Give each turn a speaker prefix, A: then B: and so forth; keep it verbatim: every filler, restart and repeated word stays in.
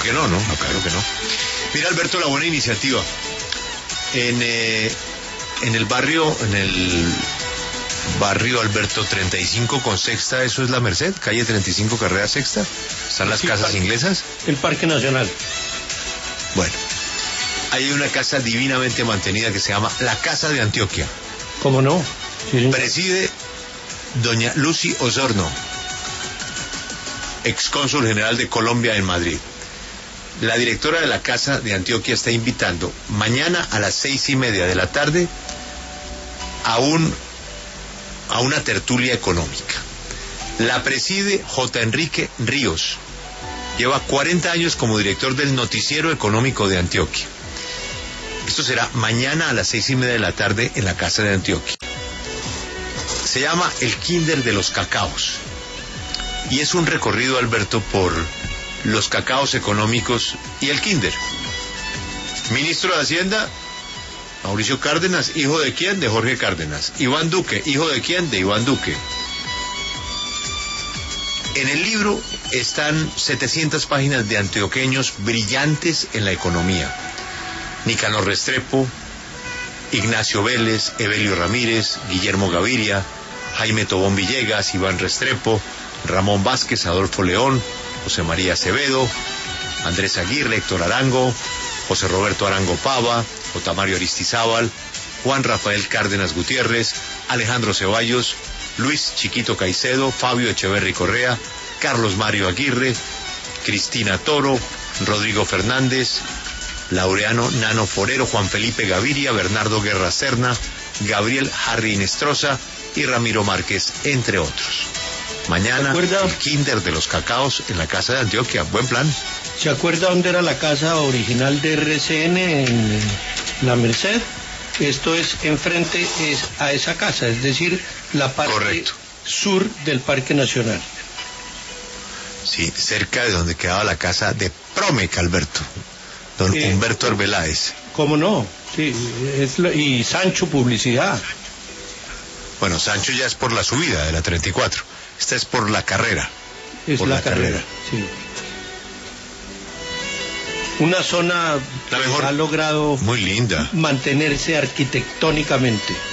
A: que no, ¿no? No, claro que no. Mira, Alberto, la buena iniciativa. En, eh, en el barrio, en el barrio Alberto treinta y cinco con Sexta, eso es la Merced, calle treinta y cinco, carrera Sexta, están las
B: Sí,
A: casas
B: parque,
A: inglesas.
B: El Parque Nacional.
A: Bueno, hay una casa divinamente mantenida que se llama la Casa de Antioquia.
B: ¿Cómo no? Sí, señor.
A: Preside doña Lucy Osorno, excónsul general de Colombia en Madrid. La directora de la Casa de Antioquia está invitando mañana a las seis y media de la tarde a un a una tertulia económica. La preside J. Enrique Ríos. Lleva cuarenta años como director del Noticiero Económico de Antioquia. Esto será mañana a las seis y media de la tarde en la Casa de Antioquia. Se llama el Kinder de los Cacaos. Y es un recorrido, Alberto, por los cacaos económicos y el Kinder. Ministro de Hacienda, Mauricio Cárdenas, ¿hijo de quién? De Jorge Cárdenas. Iván Duque, ¿hijo de quién? De Iván Duque. En el libro están setecientas páginas de antioqueños brillantes en la economía. Nicanor Restrepo, Ignacio Vélez, Evelio Ramírez, Guillermo Gaviria, Jaime Tobón Villegas, Iván Restrepo, Ramón Vázquez, Adolfo León, José María Acevedo, Andrés Aguirre, Héctor Arango, José Roberto Arango Pava, Otamario Aristizábal, Juan Rafael Cárdenas Gutiérrez, Alejandro Ceballos, Luis Chiquito Caicedo, Fabio Echeverri Correa, Carlos Mario Aguirre, Cristina Toro, Rodrigo Fernández, Laureano Nano Forero, Juan Felipe Gaviria, Bernardo Guerra Serna, Gabriel Harry Inestrosa y Ramiro Márquez, entre otros. Mañana, el Kinder de los Cacaos en la Casa de Antioquia. Buen plan.
B: ¿Se acuerda dónde era la casa original de R C N en la Merced? Esto es enfrente es a esa casa, es decir, la parte
A: Correcto.
B: sur del Parque Nacional.
A: Sí, cerca de donde quedaba la casa de Promec, Alberto. Don eh, Humberto Arbeláez.
B: ¿Cómo no? Sí, es lo, y Sancho Publicidad.
A: Bueno, Sancho ya es por la subida de la treinta y cuatro. Esta es por la carrera.
B: Es
A: por
B: la,
A: la
B: carrera,
A: carrera.
B: Sí. Una zona
A: la mejor,
B: que ha logrado
A: muy linda
B: mantenerse arquitectónicamente.